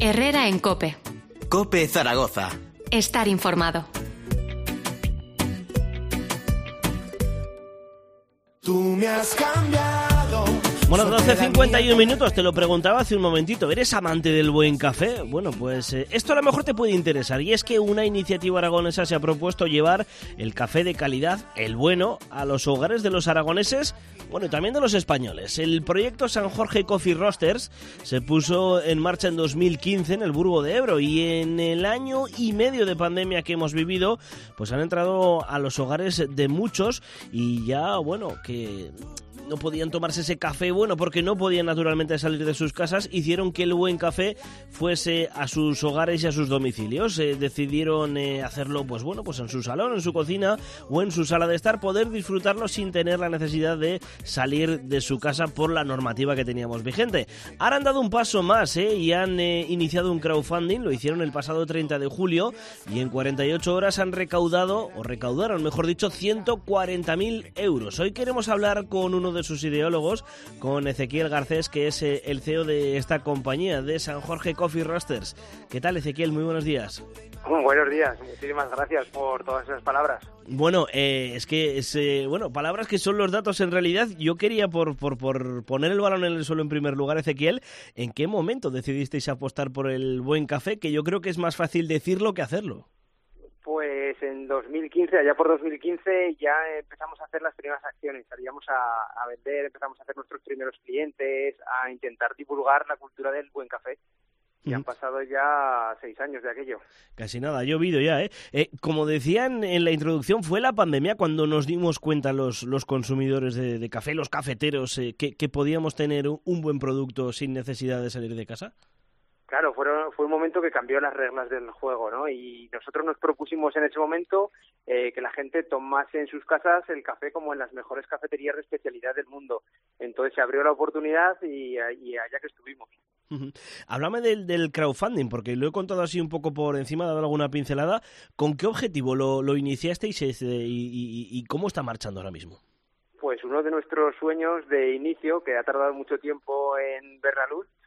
Herrera en COPE. COPE Zaragoza. Estar informado. Tú me has cambiado. Bueno, 12:51 minutos, te lo preguntaba hace un momentito. ¿Eres amante del buen café? Bueno, pues esto a lo mejor te puede interesar. Y es que una iniciativa aragonesa se ha propuesto llevar el café de calidad, el bueno, a los hogares de los aragoneses, bueno, y también de los españoles. El proyecto San Jorge Coffee Roasters se puso en marcha en 2015 en el Burgo de Ebro. Y en el año y medio de pandemia que hemos vivido, pues han entrado a los hogares de muchos y ya, bueno, que no podían tomarse ese café bueno porque no podían naturalmente salir de sus casas, hicieron que el buen café fuese a sus hogares y a sus domicilios. Decidieron hacerlo pues bueno, pues en su salón, en su cocina o en su sala de estar, poder disfrutarlo sin tener la necesidad de salir de su casa por la normativa que teníamos vigente. Ahora han dado un paso más y han iniciado un crowdfunding, lo hicieron el pasado 30 de julio y en 48 horas han recaudaron, mejor dicho, 140.000 euros. Hoy queremos hablar con uno de sus ideólogos, con Ezequiel Garcés, que es el CEO de esta compañía, de San Jorge Coffee Roasters. ¿Qué tal, Ezequiel? Muy buenos días. Buenos días, muchísimas gracias por todas esas palabras. Bueno, palabras que son los datos en realidad. Yo quería, por poner el balón en el suelo en primer lugar, Ezequiel, ¿en qué momento decidisteis apostar por el buen café? Que yo creo que es más fácil decirlo que hacerlo. Pues en 2015, allá por 2015, ya empezamos a hacer las primeras acciones. Salíamos a vender, empezamos a hacer nuestros primeros clientes, a intentar divulgar la cultura del buen café. Y han pasado ya 6 años de aquello. Casi nada, ha llovido ya, como decían en la introducción, fue la pandemia cuando nos dimos cuenta los consumidores de café, los cafeteros, que podíamos tener un buen producto sin necesidad de salir de casa. Claro, fue un momento que cambió las reglas del juego, ¿no? Y nosotros nos propusimos en ese momento que la gente tomase en sus casas el café como en las mejores cafeterías de especialidad del mundo. Entonces se abrió la oportunidad y allá que estuvimos. Háblame del crowdfunding, porque lo he contado así un poco por encima, he dado alguna pincelada. ¿Con qué objetivo lo iniciasteis y cómo está marchando ahora mismo? Pues uno de nuestros sueños de inicio, que ha tardado mucho tiempo en ver la luz,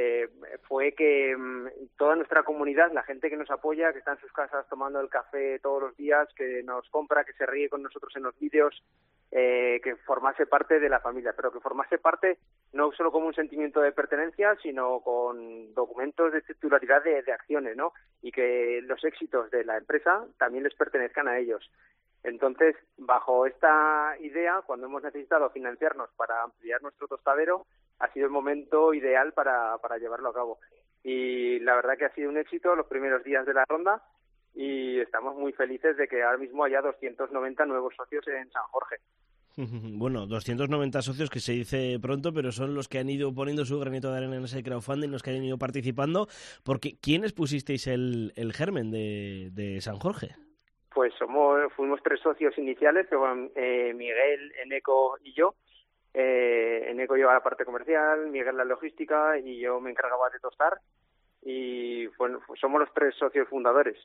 fue que toda nuestra comunidad, la gente que nos apoya, que está en sus casas tomando el café todos los días, que nos compra, que se ríe con nosotros en los vídeos, que formase parte de la familia, pero que formase parte no solo como un sentimiento de pertenencia, sino con documentos de titularidad de acciones, ¿no? Y que los éxitos de la empresa también les pertenezcan a ellos. Entonces, bajo esta idea, cuando hemos necesitado financiarnos para ampliar nuestro tostadero, ha sido el momento ideal para llevarlo a cabo. Y la verdad que ha sido un éxito los primeros días de la ronda y estamos muy felices de que ahora mismo haya 290 nuevos socios en San Jorge. Bueno, 290 socios, que se dice pronto, pero son los que han ido poniendo su granito de arena en ese crowdfunding, los que han ido participando, porque ¿quiénes pusisteis el germen de San Jorge? Pues fuimos 3 socios iniciales, que fueron Miguel, Eneco y yo. Eneco lleva la parte comercial, Miguel la logística y yo me encargaba de tostar. Y bueno, somos los 3 socios fundadores.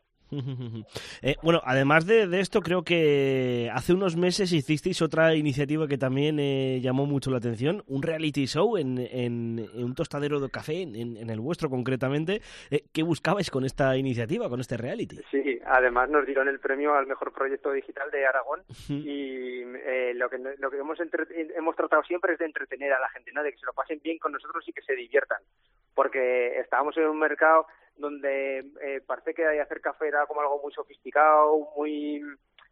Bueno, además de esto, creo que hace unos meses hicisteis otra iniciativa que también llamó mucho la atención, un reality show en un tostadero de café, en el vuestro concretamente. ¿Qué buscabais con esta iniciativa, con este reality? Sí, además nos dieron el premio al mejor proyecto digital de Aragón y lo que hemos tratado siempre es de entretener a la gente, ¿no? De que se lo pasen bien con nosotros y que se diviertan, porque estábamos en un mercado donde parece que hacer café era como algo muy sofisticado, muy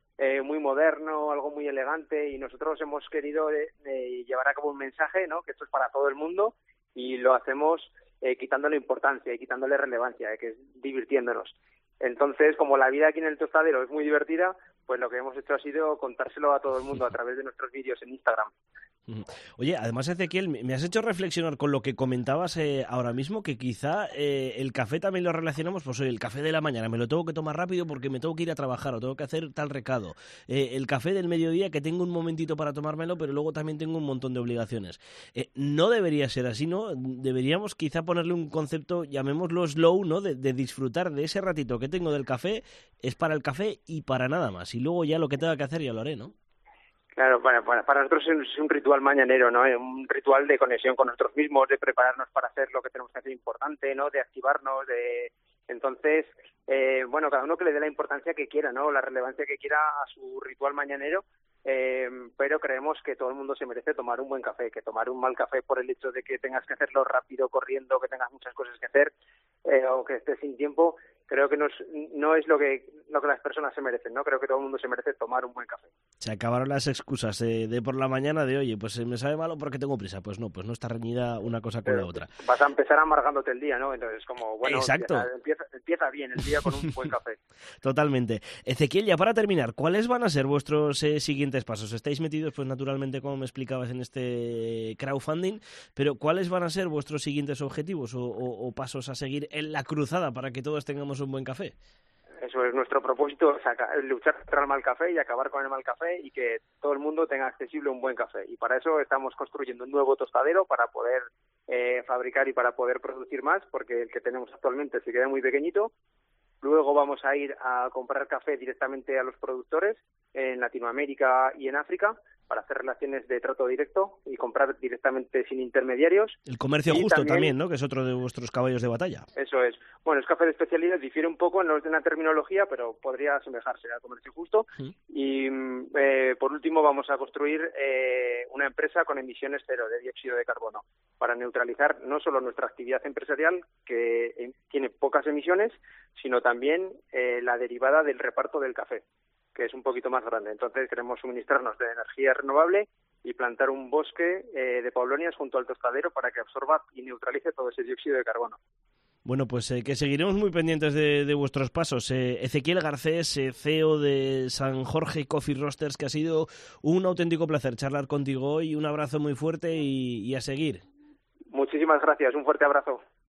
moderno, algo muy elegante, y nosotros hemos querido llevar a cabo un mensaje, ¿no? Que esto es para todo el mundo y lo hacemos quitándole importancia y quitándole relevancia, que es divirtiéndonos. Entonces, como la vida aquí en el tostadero es muy divertida, pues lo que hemos hecho ha sido contárselo a todo el mundo a través de nuestros vídeos en Instagram. Oye, además, Ezequiel, me has hecho reflexionar con lo que comentabas ahora mismo, que quizá el café también lo relacionamos, pues el café de la mañana me lo tengo que tomar rápido porque me tengo que ir a trabajar o tengo que hacer tal recado. El café del mediodía, que tengo un momentito para tomármelo, pero luego también tengo un montón de obligaciones. No debería ser así, ¿no? Deberíamos quizá ponerle un concepto, llamémoslo slow, ¿no? De disfrutar de ese ratito que tengo del café, es para el café y para nada más. Y luego ya lo que tenga que hacer ya lo haré, ¿no? Claro, para nosotros es un ritual mañanero, ¿no? Un ritual de conexión con nosotros mismos, de prepararnos para hacer lo que tenemos que hacer importante, ¿no? De activarnos, Entonces, cada uno que le dé la importancia que quiera, ¿no? La relevancia que quiera a su ritual mañanero, pero creemos que todo el mundo se merece tomar un buen café, que tomar un mal café por el hecho de que tengas que hacerlo rápido, corriendo, que tengas muchas cosas que hacer, o que estés sin tiempo, creo que no es lo que las personas se merecen, ¿no? Creo que todo el mundo se merece tomar un buen café. Se acabaron las excusas de por la mañana de, oye, pues me sabe malo porque tengo prisa. Pues no está reñida una cosa con la otra. Vas a empezar amargándote el día, ¿no? Entonces, como, bueno, exacto. Empieza bien el día con un buen café. Totalmente. Ezequiel, ya para terminar, ¿cuáles van a ser vuestros siguientes pasos? Estáis metidos, pues naturalmente, como me explicabas, en este crowdfunding, pero ¿cuáles van a ser vuestros siguientes objetivos o pasos a seguir en la cruzada para que todos tengamos un buen café? Eso es nuestro propósito, luchar contra el mal café y acabar con el mal café y que todo el mundo tenga accesible un buen café. Y para eso estamos construyendo un nuevo tostadero para poder fabricar y para poder producir más, porque el que tenemos actualmente se queda muy pequeñito. Luego vamos a ir a comprar café directamente a los productores en Latinoamérica y en África para hacer relaciones de trato directo y comprar directamente sin intermediarios. El comercio justo también, ¿no? Que es otro de vuestros caballos de batalla. Eso es. Bueno, es café de especialidad, difiere un poco en la terminología, pero podría asemejarse al comercio justo. Sí. Y por último vamos a construir una empresa con emisiones cero de dióxido de carbono para neutralizar no solo nuestra actividad empresarial, que tiene pocas emisiones, sino también la derivada del reparto del café, que es un poquito más grande. Entonces queremos suministrarnos de energía renovable y plantar un bosque de paulonias junto al tostadero para que absorba y neutralice todo ese dióxido de carbono. Bueno, pues que seguiremos muy pendientes de vuestros pasos. Ezequiel Garcés, CEO de San Jorge Coffee Roasters, que ha sido un auténtico placer charlar contigo hoy. Un abrazo muy fuerte y a seguir. Muchísimas gracias, un fuerte abrazo.